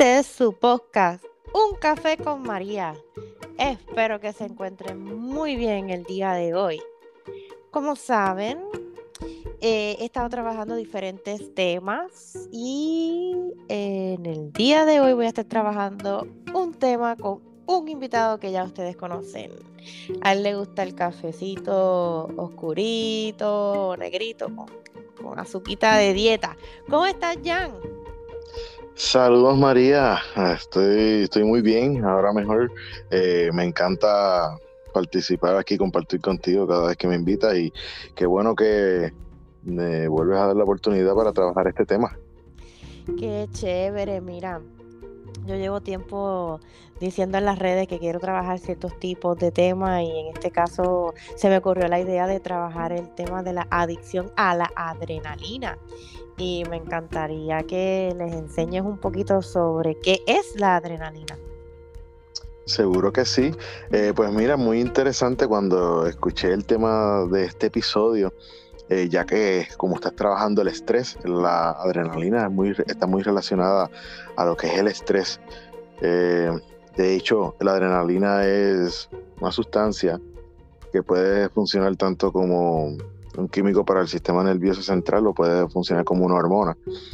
Este es su podcast, Un Café con María. Espero que se encuentren muy bien el día de hoy. Como saben, he estado trabajando diferentes temas y en el día de hoy voy a estar trabajando un tema con un invitado que ya ustedes conocen. A él le gusta el cafecito oscurito, negrito, con azuquita de dieta. ¿Cómo estás, Jan? Saludos María. Estoy muy bien, ahora mejor. Me encanta participar aquí, compartir contigo cada vez que me invitas y qué bueno que me vuelves a dar la oportunidad para trabajar este tema. Qué chévere, mira. Yo llevo tiempo diciendo en las redes que quiero trabajar ciertos tipos de temas y en este caso se me ocurrió la idea de trabajar el tema de la adicción a la adrenalina. Y me encantaría que les enseñes un poquito sobre qué es la adrenalina. Seguro que sí. Pues mira, muy interesante cuando escuché el tema de este episodio, ya que como estás trabajando el estrés, la adrenalina está muy relacionada a lo que es el estrés. Eh, de hecho, la adrenalina es una sustancia que puede funcionar tanto como un químico para el sistema nervioso central o puede funcionar como una hormona.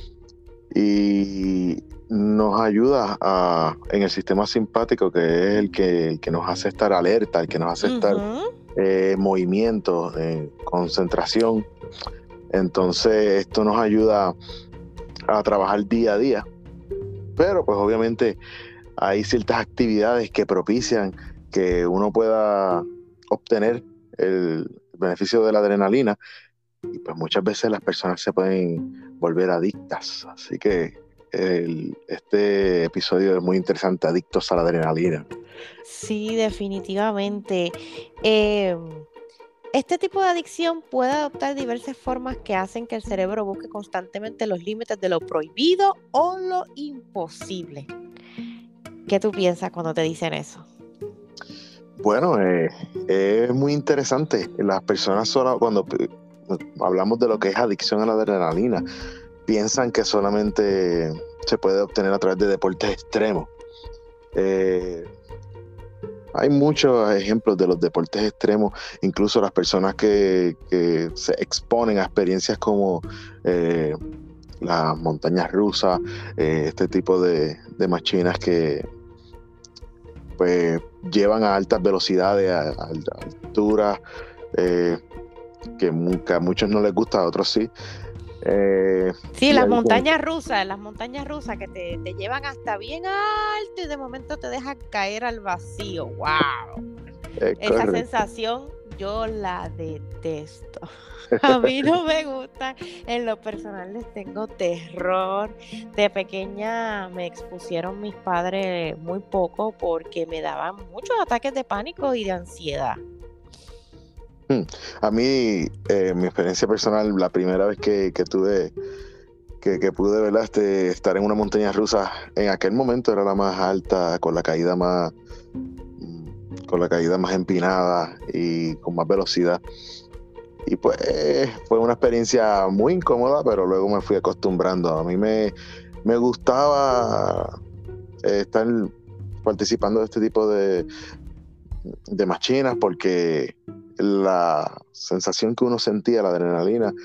Y nos ayuda en el sistema simpático, que es el que nos hace estar alerta, el que nos hace estar en movimiento, en concentración. Entonces, esto nos ayuda a trabajar día a día. Pero, pues, obviamente, hay ciertas actividades que propician que uno pueda obtener el beneficio de la adrenalina y pues muchas veces las personas se pueden volver adictas. Así que este episodio es muy interesante, adictos a la adrenalina. Sí, definitivamente. Eh, Este tipo de adicción puede adoptar diversas formas que hacen que el cerebro busque constantemente los límites de lo prohibido o lo imposible. ¿Qué tú piensas cuando te dicen eso? Bueno, es muy interesante. Las personas cuando hablamos de lo que es adicción a la adrenalina, piensan que solamente se puede obtener a través de deportes extremos. Hay muchos ejemplos de los deportes extremos, incluso las personas que se exponen a experiencias como las montañas rusas, este tipo de machinas que pues llevan a altas velocidades, a alturas, que a muchos no les gusta, a otros sí. Sí, Y las montañas rusas que te llevan hasta bien alto y de momento te dejan caer al vacío. ¡Wow! Esa correcto. sensación yo la detesto. A mí no me gusta. En lo personal les tengo terror. De pequeña me expusieron mis padres muy poco porque me daban muchos ataques de pánico y de ansiedad. A mí, mi experiencia personal, la primera vez que tuve, que pude, ¿verdad? Estar en una montaña rusa, en aquel momento era la más alta, con la caída más empinada y con más velocidad. Y pues fue una experiencia muy incómoda, pero luego me fui acostumbrando. A mí me gustaba estar participando de este tipo de machinas porque la sensación que uno sentía, la adrenalina,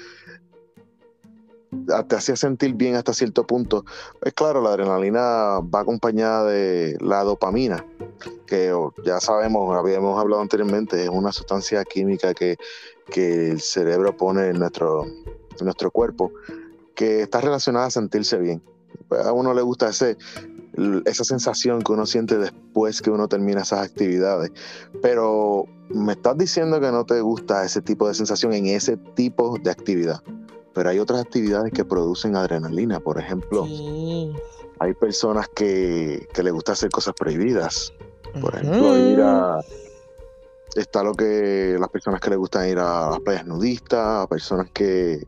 te hacía sentir bien hasta cierto punto. Pues claro, la adrenalina va acompañada de la dopamina, que ya sabemos, habíamos hablado anteriormente, es una sustancia química que el cerebro pone en nuestro cuerpo, que está relacionada a sentirse bien. Pues a uno le gusta esa sensación que uno siente después que uno termina esas actividades. Pero me estás diciendo que no te gusta ese tipo de sensación en ese tipo de actividad. Pero hay otras actividades que producen adrenalina. Por ejemplo, Sí. hay personas que les gusta hacer cosas prohibidas. Por ejemplo, Ujú. está las personas que les gustan ir a las playas nudistas, a personas que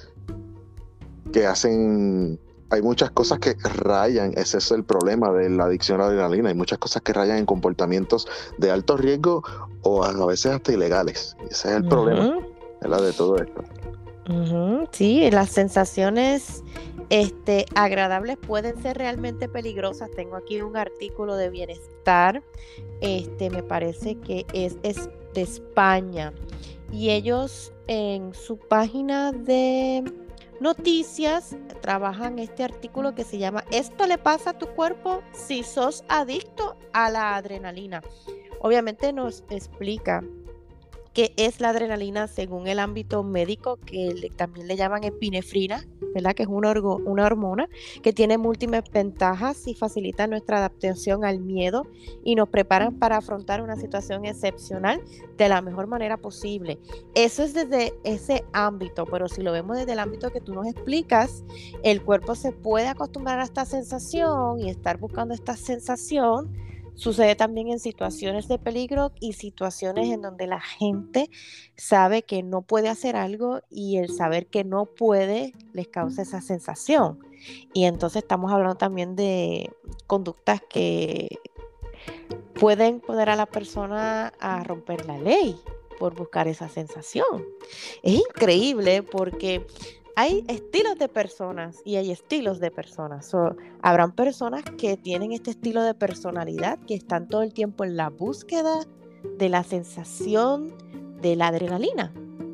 hacen. Hay muchas cosas que rayan, ese es el problema de la adicción a la adrenalina, hay muchas cosas que rayan en comportamientos de alto riesgo o a veces hasta ilegales. Ese es el problema, Ujú. ¿verdad? De todo esto. Sí, las sensaciones agradables pueden ser realmente peligrosas. Tengo aquí un artículo de bienestar, me parece que es de España, y ellos en su página de noticias trabajan este artículo que se llama "Esto le pasa a tu cuerpo si sos adicto a la adrenalina". Obviamente nos explica qué es la adrenalina según el ámbito médico, que también le llaman epinefrina, ¿verdad? Que es una hormona que tiene múltiples ventajas y facilita nuestra adaptación al miedo y nos preparan para afrontar una situación excepcional de la mejor manera posible. Eso es desde ese ámbito, pero si lo vemos desde el ámbito que tú nos explicas, el cuerpo se puede acostumbrar a esta sensación y estar buscando esta sensación. Sucede también en situaciones de peligro y situaciones en donde la gente sabe que no puede hacer algo, y el saber que no puede les causa esa sensación. Y entonces estamos hablando también de conductas que pueden poner a la persona a romper la ley por buscar esa sensación. Es increíble porque hay estilos de personas y hay estilos de personas. Habrán personas que tienen este estilo de personalidad, que están todo el tiempo en la búsqueda de la sensación de la adrenalina.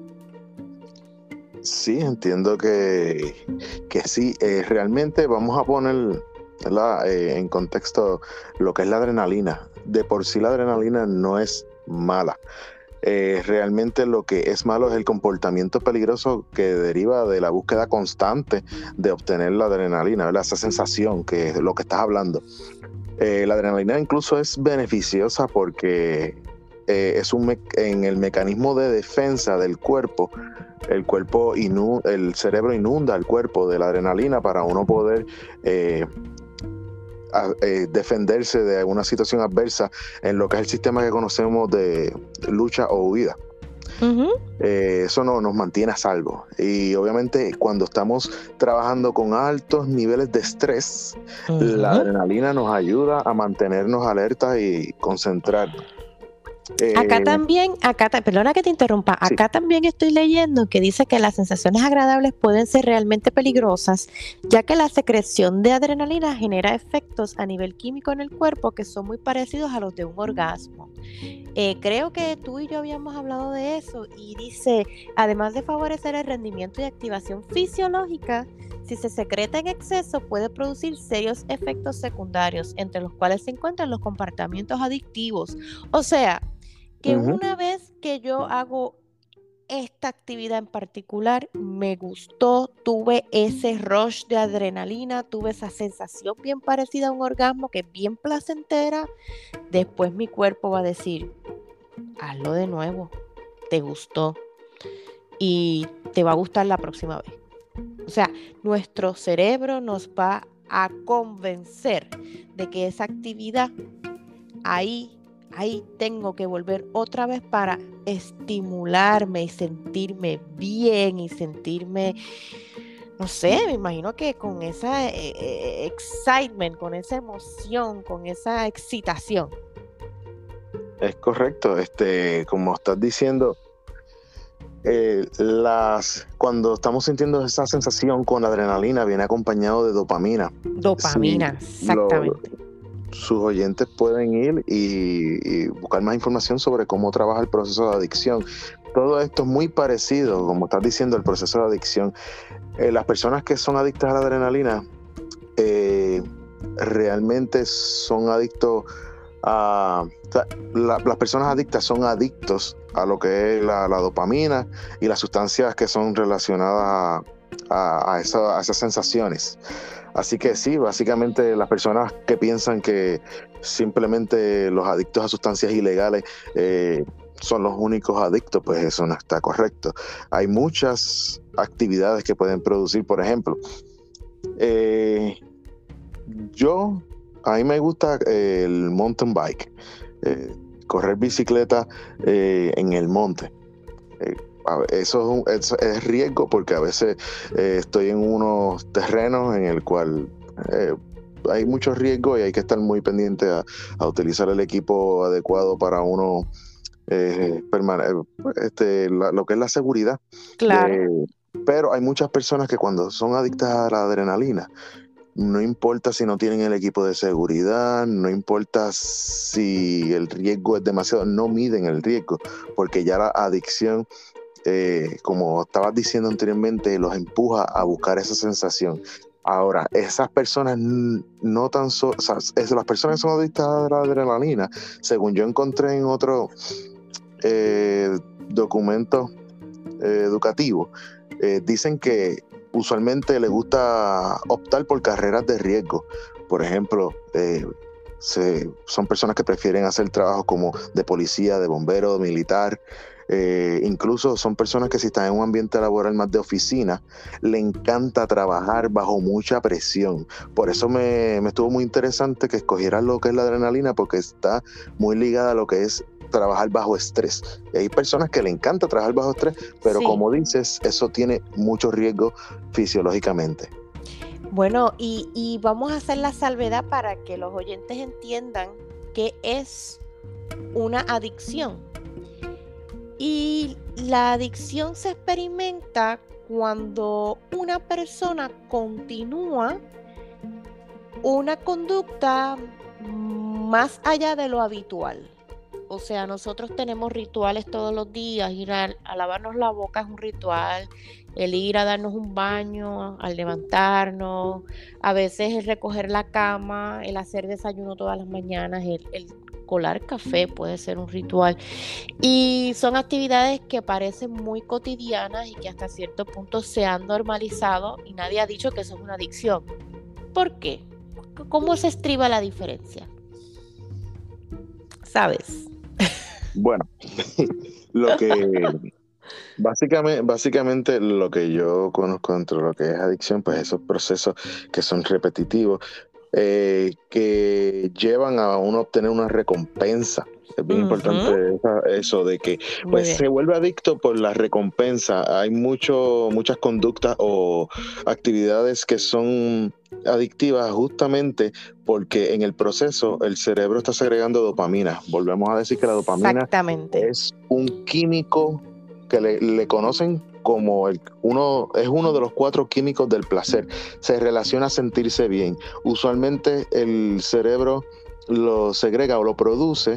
Sí, entiendo que sí. Realmente vamos a poner, ¿verdad? En contexto lo que es la adrenalina. De por sí la adrenalina no es mala. Realmente lo que es malo es el comportamiento peligroso que deriva de la búsqueda constante de obtener la adrenalina, ¿verdad? Esa sensación que es lo que estás hablando. La adrenalina incluso es beneficiosa porque en el mecanismo de defensa del cuerpo. El cerebro inunda el cuerpo de la adrenalina para uno poder defenderse de alguna situación adversa en lo que es el sistema que conocemos de lucha o huida. Uh-huh. Eso nos mantiene a salvo. Y obviamente cuando estamos trabajando con altos niveles de estrés, la adrenalina nos ayuda a mantenernos alertas y concentrarnos. Perdona que te interrumpa, Sí. acá también estoy leyendo que dice que las sensaciones agradables pueden ser realmente peligrosas, ya que la secreción de adrenalina genera efectos a nivel químico en el cuerpo que son muy parecidos a los de un orgasmo. Creo que tú y yo habíamos hablado de eso, y dice, además de favorecer el rendimiento y activación fisiológica, si se secreta en exceso puede producir serios efectos secundarios, entre los cuales se encuentran los comportamientos adictivos. O sea, que una vez que yo hago esta actividad en particular, me gustó, tuve ese rush de adrenalina, tuve esa sensación bien parecida a un orgasmo, que es bien placentera, después mi cuerpo va a decir, hazlo de nuevo, te gustó y te va a gustar la próxima vez. O sea, nuestro cerebro nos va a convencer de que esa actividad ahí tengo que volver otra vez para estimularme y sentirme bien y sentirme, no sé, me imagino que con esa excitement, con esa emoción, con esa excitación. Es correcto, como estás diciendo, cuando estamos sintiendo esa sensación con adrenalina, viene acompañado de dopamina. Dopamina, Sí, exactamente. Sus oyentes pueden ir y buscar más información sobre cómo trabaja el proceso de adicción. Todo esto es muy parecido, como estás diciendo, al proceso de adicción. Las personas que son adictas a la adrenalina realmente son adictos las personas adictas son adictos a lo que es la dopamina y las sustancias que son relacionadas a esas sensaciones. Así que sí, básicamente las personas que piensan que simplemente los adictos a sustancias ilegales son los únicos adictos, pues eso no está correcto. Hay muchas actividades que pueden producir, por ejemplo, a mí me gusta el mountain bike, correr bicicleta en el monte. Eso es riesgo porque a veces estoy en unos terrenos en el cual hay mucho riesgo y hay que estar muy pendiente a utilizar el equipo adecuado para uno lo que es la seguridad Claro. Pero hay muchas personas que cuando son adictas a la adrenalina, no importa si no tienen el equipo de seguridad, no importa si el riesgo es demasiado, no miden el riesgo, porque ya la adicción, como estabas diciendo anteriormente, los empuja a buscar esa sensación. Ahora, esas personas no tan solo, o sea, las personas que son adictas a la adrenalina, según yo encontré en otro documento educativo, dicen que usualmente les gusta optar por carreras de riesgo. Por ejemplo, son personas que prefieren hacer trabajo como de policía, de bombero, de militar. Incluso son personas que si están en un ambiente laboral más de oficina, le encanta trabajar bajo mucha presión. Por eso me estuvo muy interesante que escogieras lo que es la adrenalina, porque está muy ligada a lo que es trabajar bajo estrés. Y hay personas que le encanta trabajar bajo estrés, pero Sí. como dices, eso tiene mucho riesgo fisiológicamente. Bueno, y vamos a hacer la salvedad para que los oyentes entiendan qué es una adicción. Y la adicción se experimenta cuando una persona continúa una conducta más allá de lo habitual. O sea, nosotros tenemos rituales todos los días, ir a lavarnos la boca es un ritual, el ir a darnos un baño, al levantarnos, a veces el recoger la cama, el hacer desayuno todas las mañanas, el colar café puede ser un ritual. Y son actividades que parecen muy cotidianas y que hasta cierto punto se han normalizado y nadie ha dicho que eso es una adicción. ¿Por qué? ¿Cómo se estriba la diferencia? ¿Sabes? Bueno, lo que básicamente lo que yo conozco dentro de lo que es adicción, pues esos procesos que son repetitivos, que llevan a uno a obtener una recompensa. Es bien importante eso de que pues se vuelve adicto por la recompensa. Hay muchas conductas o actividades que son adictivas justamente porque en el proceso el cerebro está segregando dopamina. Volvemos a decir que la dopamina Exactamente. es un químico que le conocen como es uno de los 4 químicos del placer. Se relaciona a sentirse bien. Usualmente el cerebro lo segrega o lo produce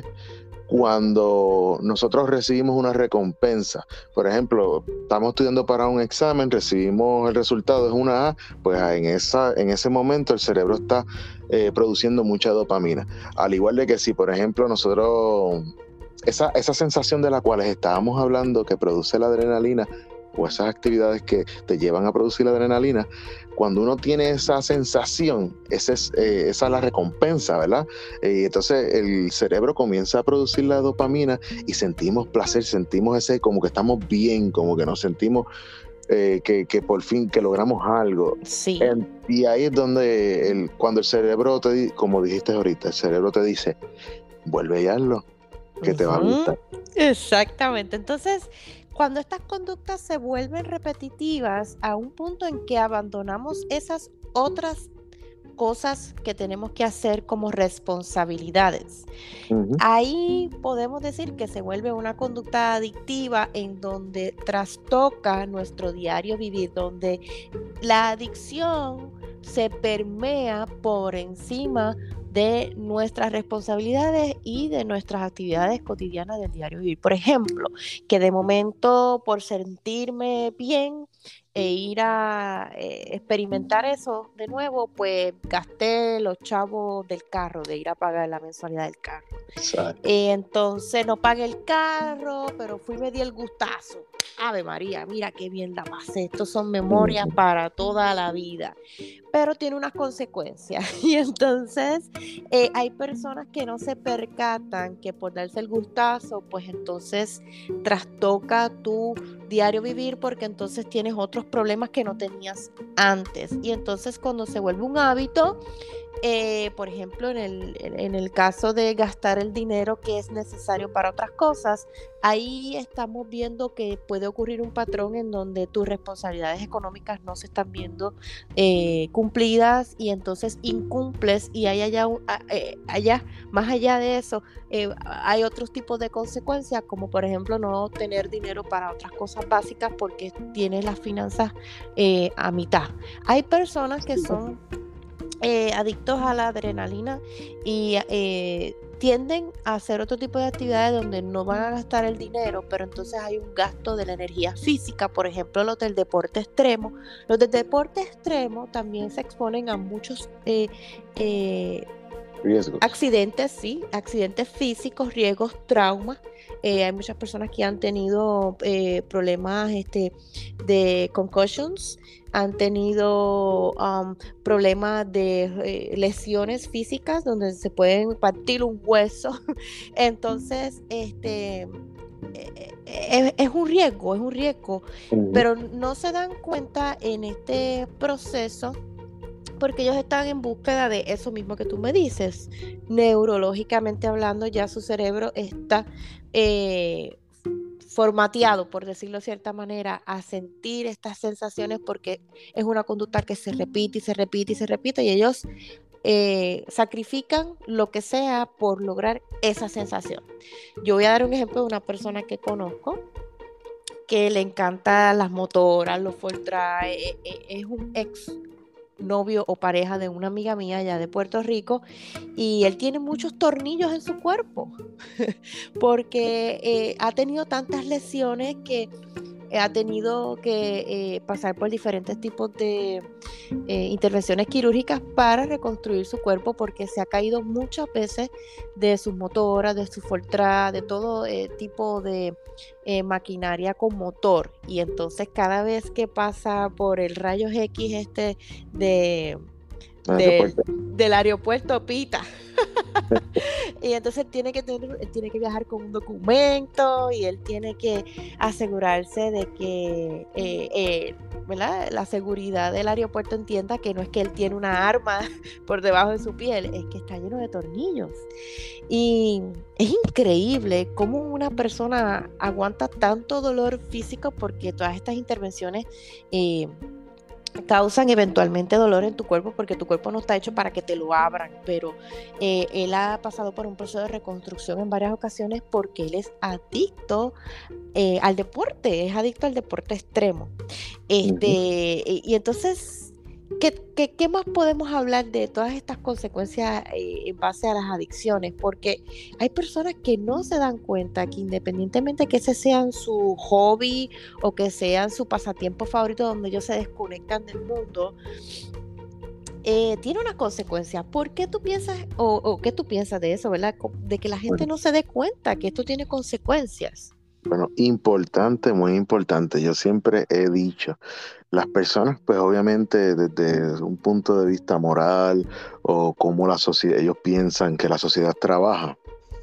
cuando nosotros recibimos una recompensa. Por ejemplo, estamos estudiando para un examen, recibimos el resultado, es una A, pues en ese momento el cerebro está produciendo mucha dopamina. Al igual de que si, por ejemplo, nosotros, esa sensación de la cual estábamos hablando que produce la adrenalina, o esas actividades que te llevan a producir la adrenalina, cuando uno tiene esa sensación, esa es la recompensa, ¿verdad? Entonces el cerebro comienza a producir la dopamina y sentimos placer, sentimos ese como que estamos bien, como que nos sentimos que por fin que logramos algo. Sí. Y ahí es donde cuando el cerebro como dijiste ahorita, el cerebro te dice, vuelve y hazlo, que te va a gustar. Exactamente. Entonces, cuando estas conductas se vuelven repetitivas a un punto en que abandonamos esas otras cosas que tenemos que hacer como responsabilidades, ahí podemos decir que se vuelve una conducta adictiva en donde trastoca nuestro diario vivir, donde la adicción se permea por encima de nuestras responsabilidades y de nuestras actividades cotidianas del diario vivir. Por ejemplo, que de momento por sentirme bien e ir a experimentar eso de nuevo, pues gasté los chavos del carro, de ir a pagar la mensualidad del carro. Entonces no pagué el carro, pero fui y me di el gustazo. Ave María, mira qué bien la pasé. Estos son memorias para toda la vida. Pero tiene unas consecuencias. Y entonces hay personas que no se percatan que por darse el gustazo, pues entonces trastoca tu diario vivir porque entonces tienes otros problemas que no tenías antes. Y entonces cuando se vuelve un hábito, Por ejemplo, en el caso de gastar el dinero que es necesario para otras cosas, ahí estamos viendo que puede ocurrir un patrón en donde tus responsabilidades económicas no se están viendo cumplidas y entonces incumples y hay más allá de eso, hay otros tipos de consecuencias, como por ejemplo no tener dinero para otras cosas básicas porque tienes las finanzas a mitad. Hay personas que son adictos a la adrenalina y tienden a hacer otro tipo de actividades donde no van a gastar el dinero, pero entonces hay un gasto de la energía física, por ejemplo, los del deporte extremo. Los del deporte extremo también se exponen a muchos Riesgos. accidentes, sí, accidentes físicos, riesgos, traumas. Hay muchas personas que han tenido problemas de concussions, han tenido problemas de lesiones físicas donde se pueden partir un hueso. Entonces, es un riesgo, Ujú. pero no se dan cuenta en este proceso porque ellos están en búsqueda de eso mismo que tú me dices. Neurológicamente hablando, ya su cerebro está eh, formateado, por decirlo de cierta manera, a sentir estas sensaciones porque es una conducta que se repite y se repite y se repite y ellos sacrifican lo que sea por lograr esa sensación. Yo voy a dar un ejemplo de una persona que conozco que le encanta las motoras, los Ford Drive, es un ex novio o pareja de una amiga mía allá de Puerto Rico y él tiene muchos tornillos en su cuerpo porque ha tenido tantas lesiones que ha tenido que pasar por diferentes tipos de intervenciones quirúrgicas para reconstruir su cuerpo porque se ha caído muchas veces de sus motoras, de su Fortra, de todo tipo de maquinaria con motor y entonces cada vez que pasa por el rayos X de, Aeropuerto. del aeropuerto pita. Y entonces él tiene que viajar con un documento y él tiene que asegurarse de que ¿verdad? La seguridad del aeropuerto entienda que no es que él tiene una arma por debajo de su piel, es que está lleno de tornillos. Y es increíble cómo una persona aguanta tanto dolor físico porque todas estas intervenciones causan eventualmente dolor en tu cuerpo porque tu cuerpo no está hecho para que te lo abran, pero él ha pasado por un proceso de reconstrucción en varias ocasiones porque él es adicto al deporte, es adicto al deporte extremo. Ujú. Y entonces, ¿qué más podemos hablar de todas estas consecuencias en base a las adicciones? Porque hay personas que no se dan cuenta que independientemente que ese sean su hobby o que sean su pasatiempo favorito donde ellos se desconectan del mundo, tiene una consecuencia. ¿Por qué tú piensas o qué tú piensas de eso, verdad? De que la gente Bueno, no se dé cuenta que esto tiene consecuencias. bueno, importante, muy importante. Yo siempre he dicho, las personas, pues obviamente desde un punto de vista moral o cómo la sociedad, ellos piensan que la sociedad trabaja,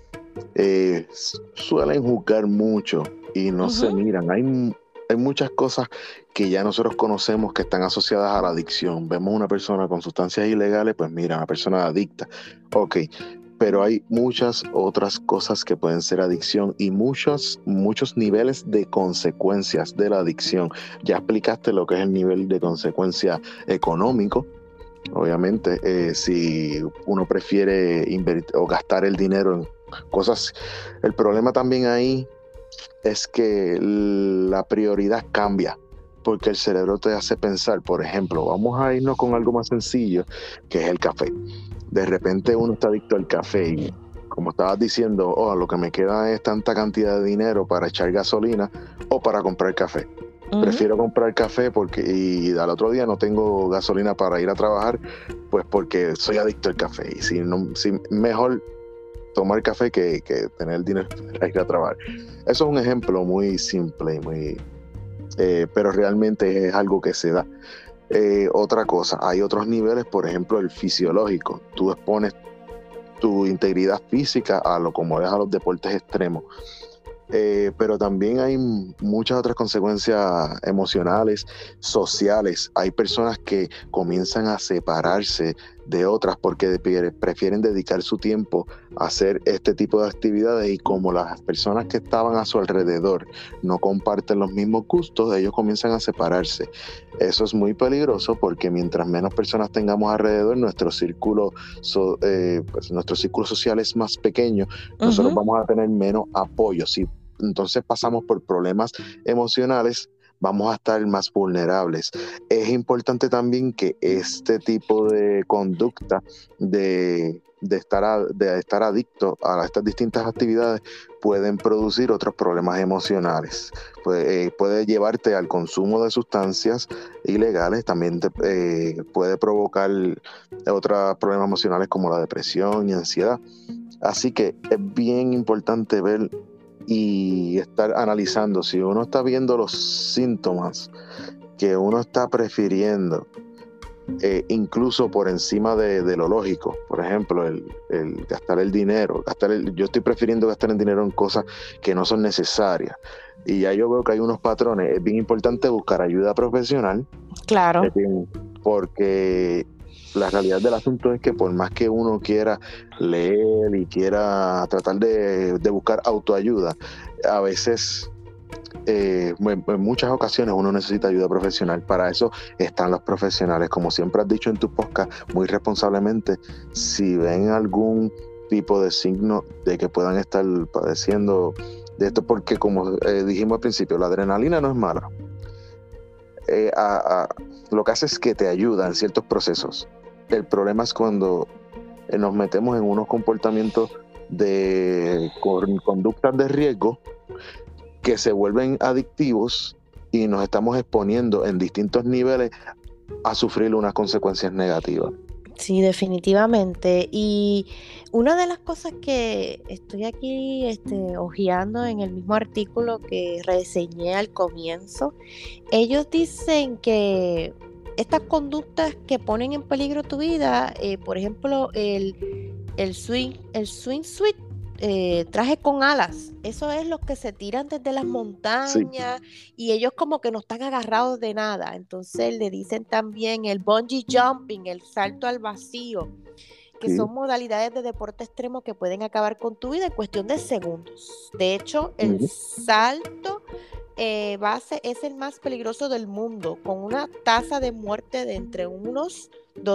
suelen juzgar mucho y no se Ujú, miran. Hay muchas cosas que ya nosotros conocemos que están asociadas a la adicción. Vemos una persona con sustancias ilegales, pues mira, una persona adicta. Ok, pero hay muchas otras cosas que pueden ser adicción y muchos niveles de consecuencias de la adicción. Ya explicaste lo que es el nivel de consecuencia económico. Obviamente, si uno prefiere invertir o gastar el dinero en cosas, el problema también ahí es que la prioridad cambia, porque el cerebro te hace pensar, por ejemplo, vamos a irnos con algo más sencillo, que es el café. De repente uno está adicto al café y como estabas diciendo, oh, lo que me queda es tanta cantidad de dinero para echar gasolina o para comprar café. ujú. Prefiero comprar café porque y al otro día no tengo gasolina para ir a trabajar, pues porque soy adicto al café. Y si mejor tomar café que tener el dinero para ir a trabajar. Eso es un ejemplo muy simple, pero realmente es algo que se da. Otra cosa, hay otros niveles, por ejemplo, el fisiológico. Tú expones tu integridad física a lo como es a los deportes extremos. Pero también hay muchas otras consecuencias emocionales, sociales. Hay personas que comienzan a separarse de otras porque prefieren dedicar su tiempo a hacer este tipo de actividades, y como las personas que estaban a su alrededor no comparten los mismos gustos, ellos comienzan a separarse. Eso es muy peligroso porque mientras menos personas tengamos alrededor, nuestro círculo social es más pequeño, nosotros vamos a tener menos apoyo. Si entonces pasamos por problemas emocionales, vamos a estar más vulnerables. Es importante también que este tipo de conducta de estar adicto a estas distintas actividades pueden producir otros problemas emocionales. Puede llevarte al consumo de sustancias ilegales, también puede provocar otros problemas emocionales como la depresión y ansiedad. Así que es bien importante ver y estar analizando si uno está viendo los síntomas que uno está prefiriendo, incluso por encima de lo lógico. Por ejemplo, el gastar el dinero, yo estoy prefiriendo gastar el dinero en cosas que no son necesarias, y ya yo veo que hay unos patrones. Es bien importante buscar ayuda profesional. Claro. Porque la realidad del asunto es que por más que uno quiera leer y quiera tratar de buscar autoayuda, a veces, en muchas ocasiones uno necesita ayuda profesional. Para eso están los profesionales. Como siempre has dicho en tu podcast, muy responsablemente, si ven algún tipo de signo de que puedan estar padeciendo de esto, porque como dijimos al principio, la adrenalina no es mala. Lo que hace es que te ayuda en ciertos procesos. El problema es cuando nos metemos en unos comportamientos de conductas de riesgo que se vuelven adictivos, y nos estamos exponiendo en distintos niveles a sufrir unas consecuencias negativas. Sí, definitivamente. Y una de las cosas que estoy aquí hojeando en el mismo artículo que reseñé al comienzo, ellos dicen que estas conductas que ponen en peligro tu vida, por ejemplo, el swimsuit, traje con alas, eso es los que se tiran desde las montañas, sí. Y ellos como que no están agarrados de nada. Entonces le dicen también el bungee jumping, el salto al vacío, que sí, son modalidades de deporte extremo que pueden acabar con tu vida en cuestión de segundos. De hecho, el salto base es el más peligroso del mundo, con una tasa de muerte de entre unos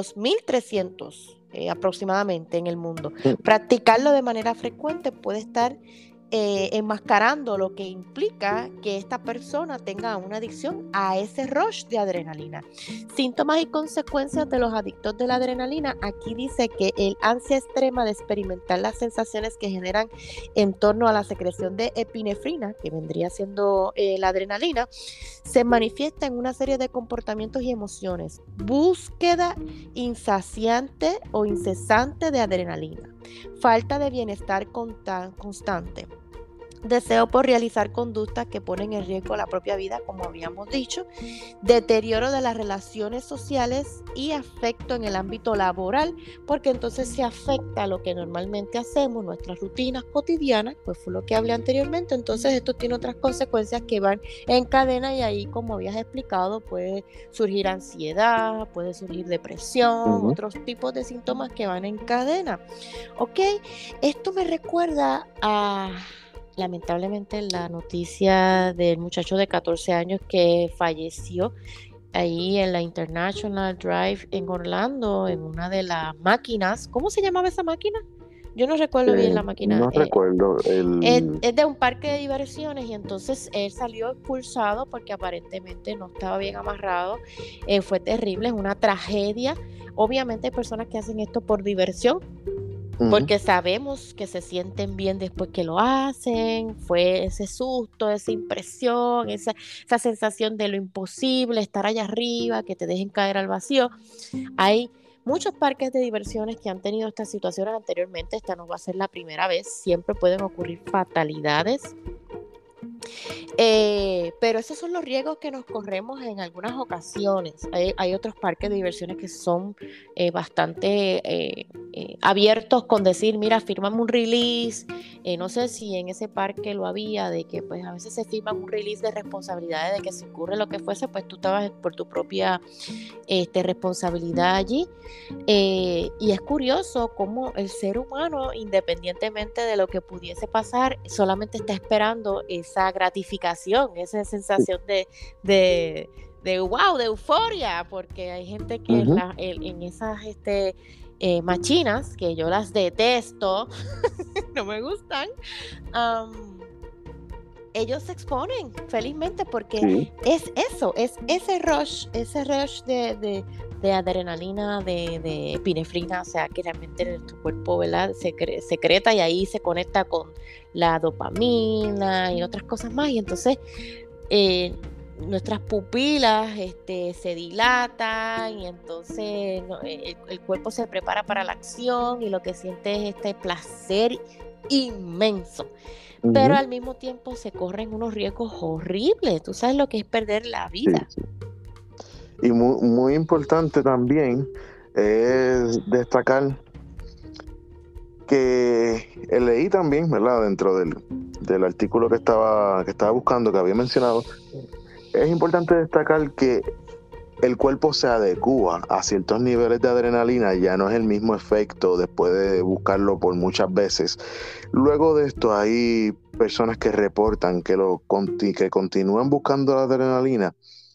2.300 aproximadamente en el mundo. Practicarlo de manera frecuente puede estar enmascarando lo que implica que esta persona tenga una adicción a ese rush de adrenalina. Síntomas y consecuencias de los adictos de la adrenalina. Aquí dice que el ansia extrema de experimentar las sensaciones que generan en torno a la secreción de epinefrina, que vendría siendo la adrenalina, se manifiesta en una serie de comportamientos y emociones. Búsqueda insaciante o incesante de adrenalina. Falta de bienestar constante. Deseo por realizar conductas que ponen en riesgo la propia vida, como habíamos dicho. Deterioro de las relaciones sociales y afecto en el ámbito laboral, porque entonces se afecta lo que normalmente hacemos, nuestras rutinas cotidianas, pues fue lo que hablé anteriormente. Entonces esto tiene otras consecuencias que van en cadena, y ahí, como habías explicado, puede surgir ansiedad, puede surgir depresión, otros tipos de síntomas que van en cadena. Ok, esto me recuerda a... lamentablemente, la noticia del muchacho de 14 años que falleció ahí en la International Drive en Orlando, en una de las máquinas. ¿Cómo se llamaba esa máquina? Yo no recuerdo bien la máquina. No recuerdo. Es de un parque de diversiones, y entonces él salió expulsado porque aparentemente no estaba bien amarrado. Fue terrible, es una tragedia. Obviamente hay personas que hacen esto por diversión, porque sabemos que se sienten bien después que lo hacen. Fue ese susto, esa impresión, esa sensación de lo imposible, estar allá arriba, que te dejen caer al vacío. Hay muchos parques de diversiones que han tenido estas situaciones anteriormente. Esta no va a ser la primera vez, siempre pueden ocurrir fatalidades. Pero esos son los riesgos que nos corremos en algunas ocasiones. Hay otros parques de diversiones que son bastante abiertos con decir, mira, fírmame un release. No sé si en ese parque lo había, de que pues a veces se firma un release de responsabilidades de que si ocurre lo que fuese, pues tú estabas por tu propia responsabilidad allí. Y es curioso cómo el ser humano, independientemente de lo que pudiese pasar, solamente está esperando esa gratificación, esa sensación de wow, de euforia, porque hay gente que Ujú. en esas machinas, que yo las detesto, no me gustan, ellos se exponen felizmente porque Sí, es eso, es ese rush de adrenalina, de epinefrina, o sea, que realmente tu cuerpo, ¿verdad? Secreta y ahí se conecta con la dopamina y otras cosas más. Y entonces eh, nuestras pupilas se dilatan y entonces el cuerpo se prepara para la acción y lo que siente es este placer inmenso, pero ujú, al mismo tiempo se corren unos riesgos horribles. Tú sabes lo que es perder la sí, vida. sí. Y muy importante también es destacar que leí también, ¿verdad? Dentro del artículo que estaba buscando, que había mencionado, es importante destacar que el cuerpo se adecúa a ciertos niveles de adrenalina, ya no es el mismo efecto después de buscarlo por muchas veces. Luego de esto hay personas que reportan que continúan buscando la adrenalina,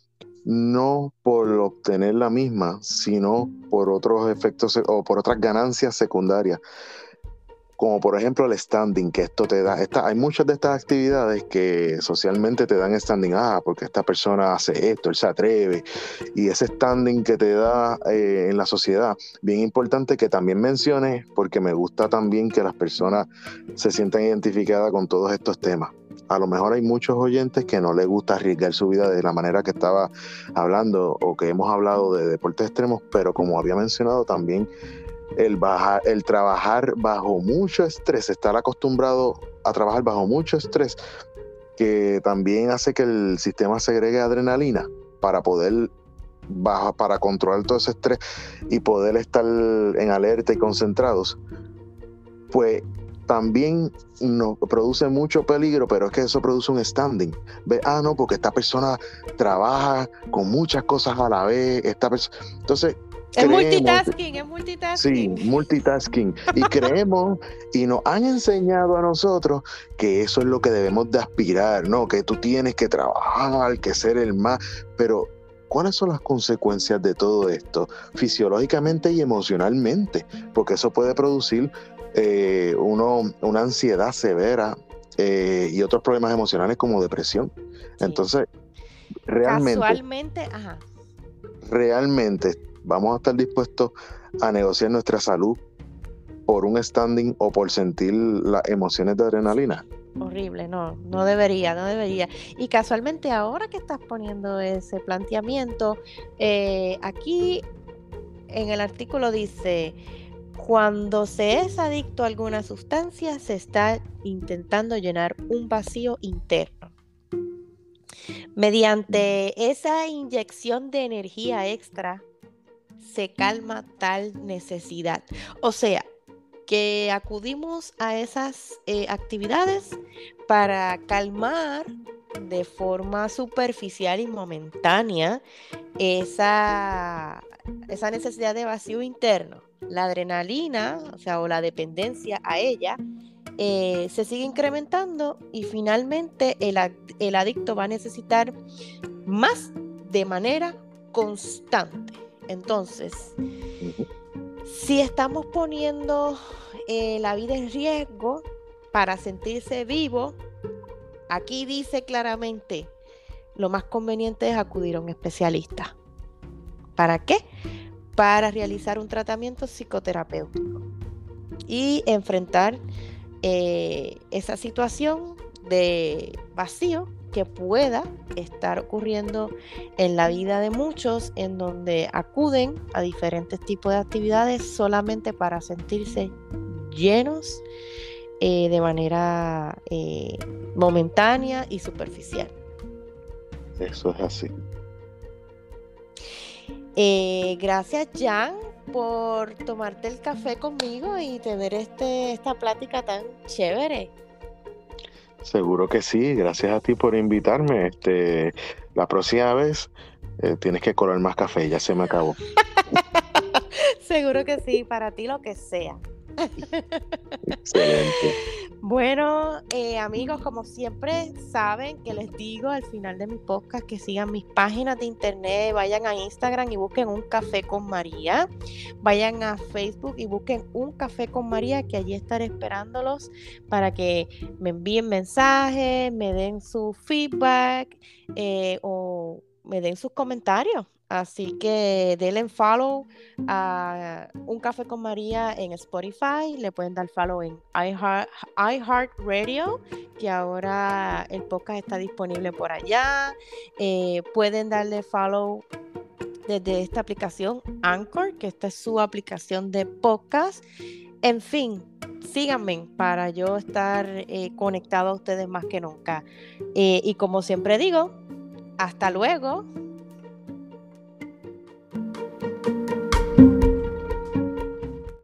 no por obtener la misma, sino por otros efectos o por otras ganancias secundarias, como por ejemplo el standing, que esto te da. Hay muchas de estas actividades que socialmente te dan standing, porque esta persona hace esto, él se atreve, y ese standing que te da en la sociedad, bien importante que también menciones, porque me gusta también que las personas se sientan identificadas con todos estos temas. A lo mejor hay muchos oyentes que no les gusta arriesgar su vida de la manera que estaba hablando o que hemos hablado de deportes extremos, pero como había mencionado también el trabajar bajo mucho estrés, estar acostumbrado a trabajar bajo mucho estrés, que también hace que el sistema segregue adrenalina para poder para controlar todo ese estrés y poder estar en alerta y concentrados, pues también nos produce mucho peligro, pero es que eso produce un standing. Ve, no, porque esta persona trabaja con muchas cosas a la vez, entonces Es creemos. multitasking, es Sí, multitasking. multitasking. Y creemos y nos han enseñado a nosotros que eso es lo que debemos de aspirar, ¿no? Que tú tienes que trabajar, que ser el más. Pero, ¿cuáles son las consecuencias de todo esto? Fisiológicamente y emocionalmente, porque eso puede producir una ansiedad severa y otros problemas emocionales como depresión. Sí. Entonces, realmente, Casualmente, ajá. realmente vamos a estar dispuestos a negociar nuestra salud por un standing o por sentir las emociones de adrenalina. Horrible, no, no debería, no debería. Y casualmente ahora que estás poniendo ese planteamiento, aquí en el artículo dice, cuando se es adicto a alguna sustancia, se está intentando llenar un vacío interno. Mediante esa inyección de energía extra, se calma tal necesidad. O sea, que acudimos a esas actividades para calmar de forma superficial y momentánea esa, esa necesidad de vacío interno. La adrenalina, o sea, o la dependencia a ella, se sigue incrementando y finalmente el adicto va a necesitar más de manera constante. Entonces, Ujú. si estamos poniendo la vida en riesgo para sentirse vivo, aquí dice claramente, lo más conveniente es acudir a un especialista. ¿Para qué? Para realizar un tratamiento psicoterapéutico y enfrentar esa situación de vacío que pueda estar ocurriendo en la vida de muchos, en donde acuden a diferentes tipos de actividades solamente para sentirse llenos de manera momentánea y superficial. Eso es así. Gracias, Jan, por tomarte el café conmigo y tener esta plática tan chévere. Seguro que sí, gracias a ti por invitarme. La próxima vez tienes que colar más café, ya se me acabó. Seguro que sí, para ti lo que sea. Excelente. Bueno, amigos, como siempre saben que les digo al final de mi podcast que sigan mis páginas de internet, vayan a Instagram y busquen Un Café con María, vayan a Facebook y busquen Un Café con María, que allí estaré esperándolos para que me envíen mensajes, me den su feedback o me den sus comentarios. Así que denle follow a Un Café con María en Spotify, le pueden dar follow en iHeartRadio, que ahora el podcast está disponible por allá. Pueden darle follow desde esta aplicación Anchor, que esta es su aplicación de podcast. En fin, síganme para yo estar conectado a ustedes más que nunca. Y como siempre digo, hasta luego.